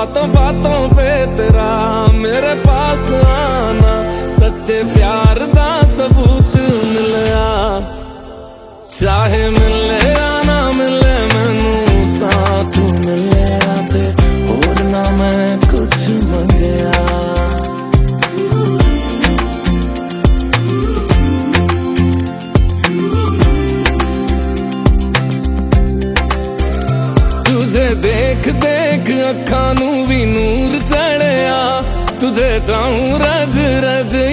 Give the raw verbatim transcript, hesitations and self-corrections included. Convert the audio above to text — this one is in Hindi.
बातों बातों पे तेरा मेरे पास आना, सच्चे प्यार दा सबूत मिलया। चाहे मिले या ना मिले मैनू साथ मिले ते होर ना मैं कुछ मंगया। तुझे देख देख अखां नू भी नूर चढ़िया, तुझे चाहूं रज रज